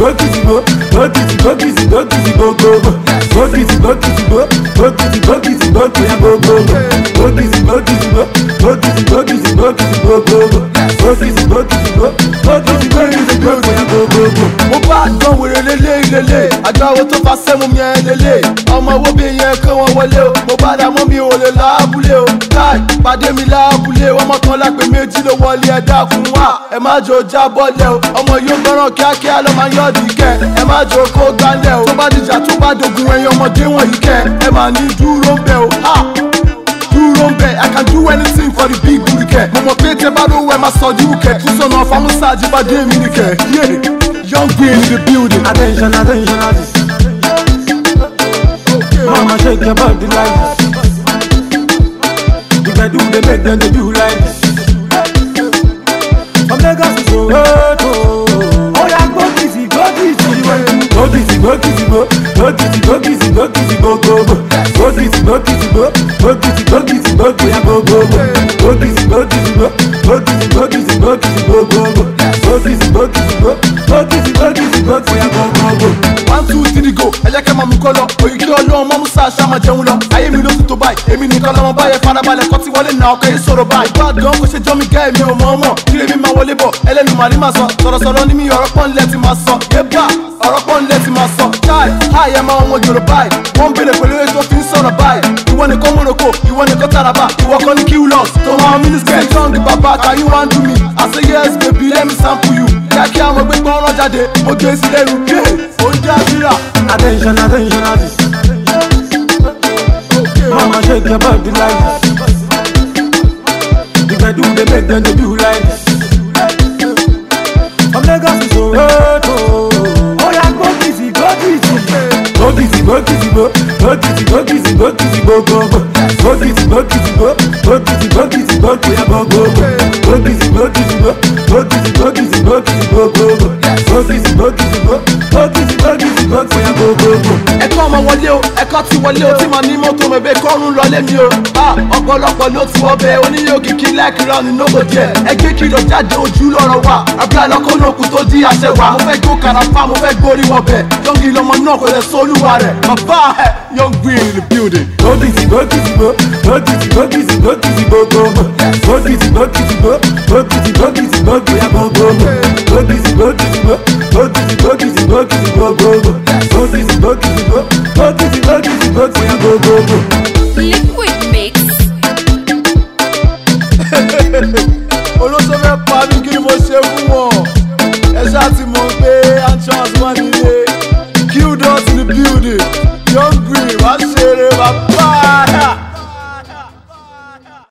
Mo bá dán wèrè lélẹ̀ àgbáwo tó fa sẹ́mu mi ẹ̀ lélẹ̀ ọmọ owó bí yẹn kó wọn wọlé o mo bá dà mọ́ mi ò lè lábúlé o káì pàdé mi lábúlé ọmọ kan lápè méjì ló wọlé ẹ dákun wá ẹ má jò jábọ́lẹ̀ o ọmọ yóò gbọ́ràn kíákíá ló máa yọ̀ dìkẹ́ ẹ má jò kó gbálẹ̀ o tó bá dìjà tó bá dogun ẹ̀yin ọmọdé wọ̀nyí kẹ́ ẹ má ní dúró ń bẹ̀ o dúró ń bẹ̀ I can do anything for the big booty kẹ́ mo mọ̀ pé tẹ bá lówó ẹ má sọjú kẹ́ túnṣọ̀nà fámúsà jíbádé mi ní kẹ́ Young Green in the building. Attention, attention, artists. Mama shake your body like this. If I do, they make them they do like this. From Lagos to Soweto. Oh yeah, go easy, go easy. Go easy, go easy, go easy, go easy, go easy, go go go. Go easy, go easy, go easy, go easy, go easy, go go go. Go easy, go easy, go easy, go easy, go easy, go go go. Go easy, go easy, go. One, two, three, go. Ẹ jẹ́ kẹ́ máa mú kọ́ lọ. Òyìnkí ọlọ́run mọ́ Musa ṣá máa jẹun lọ. Ayé mi ló ti tó báyìí. Èmi nìkan lọ́mọ báyẹn farabalẹ̀ kọ́ tí wọlé náà ọkọ̀ yìí sọ̀rọ̀ báyìí. Bá gan kò ṣe jọ́ mi gá èmi ò mọ̀ ọmọ. Kí lèmi máa wọlé bọ̀? Ẹlẹ́nu màrí máa sọ. Sọ̀rọ̀sọ̀rọ̀ ní mi ọ̀rọ̀ pọ́n lẹ́ ti máa sọ. Yébà ọ̀rọ̀ pọ́n lẹ́ ti máa sọ. Chai, háyẹ̀ máa ọmọ Yorùbá báyìí. Wọ́n béèrè pẹ̀lú ètò fi ń sọ̀rọ̀ báyìí. Ìwọ nìkan Morocco, ìwọ nìkan Taraba, ìwọ kan ní Q-Loss. Tó máa mínísítẹ̀ Young Baba, can you want to me? I say yes baby, let me sample you. Kíákíá mo gbé gbọ́nrán jáde, mo gbé sí lẹ́nu. Oúnjẹ àbíra. Attention, attention, artists. Mama shake your body like this. If I do, they make them they do like this. From Lagos to Soweto. Oh yeah, go easy, go easy. Go easy, go easy, go easy, go easy, go easy, go go go. Go easy, go easy, go easy, go easy, go easy, go go go. Go easy, go easy, go easy, go easy, go easy, go go go. Go easy, go easy, go easy, go easy, go go go. Ẹ̀kọ́ ọmọ wọlé o, ẹ̀kọ́ ti wọlé o, tí màá ní mọ́tò mẹ́bẹ́ kọ́rùn lọlé mi o. Ọ̀pọ̀lọpọ̀ ló ti wọ́ bẹ́ẹ̀ oníyó kìkì lẹ́kìrọ̀ ní nógò díẹ̀. Ẹgbẹ́ kìlọ̀ jáde ojú lọ́rọ̀ wa, àbúrò àlọ́kọ́ náà kù tó di àṣẹ wa. Mo fẹ́ gbó kàràpá, mo fẹ́ gbórí wọ bẹ̀. Yọ̀ngì lọmọ náà kò lè sólúwa rẹ̀. Bàbá ẹ̀ Young Green in the building. Go easy, go easy, go easy, go easy, go easy, go go go. Go easy, go easy, go easy, go easy, go easy, go go go. Go easy, go easy, go easy, go easy, go easy, go go go. Go easy, go easy, go easy, go easy, go easy, go go go. Liquid Mix. Olóṣèlú pa mí kí ni mo ṣe fún wọn? Ẹ ṣáà ti